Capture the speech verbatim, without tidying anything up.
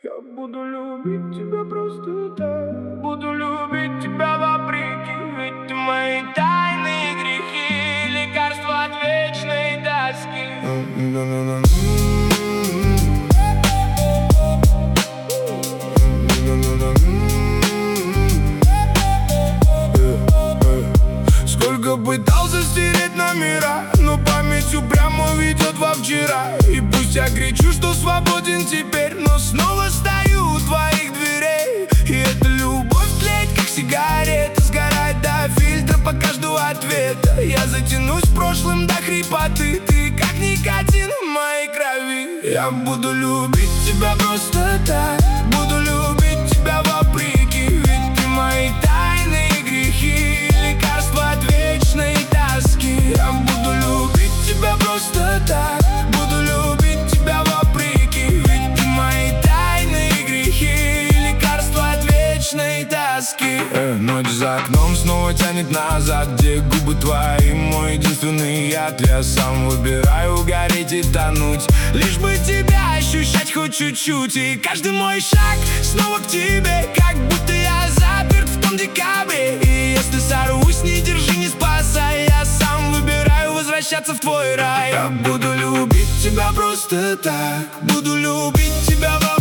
Я буду любить тебя просто так. Буду любить тебя вопреки. Ведь ты мои тайные грехи, лекарство от вечной тоски. Сколько пытался стереть номера, но память упрямо ведет во вчера. И пусть я кричу, что свободен теперь, но снова стою у твоих дверей. И эта любовь тлеет, как сигарета, сгорает до фильтра, пока жду ответа. Я затянусь прошлым до хрипоты, ты как никотин в моей крови. Я буду любить тебя просто так, буду любить тебя вопреки. Ведь ты мои тайные грехи, лекарство от вечной тоски. Я буду любить тебя просто так, буду любить тебя вопреки. Ведь ты мои тайные грехи, лекарство от вечной тоски. э, Ночь за окном снова тянет назад, где губы твои мой единственный яд. Я сам выбираю гореть и тонуть, лишь бы тебя ощущать хоть чуть-чуть. И каждый мой шаг снова к тебе, как будто я заперт в том декабре. И если сорвусь, не держи, не спасай, я сам выбираю возвращаться в твой рай. Я буду любить тебя просто так, буду любить тебя во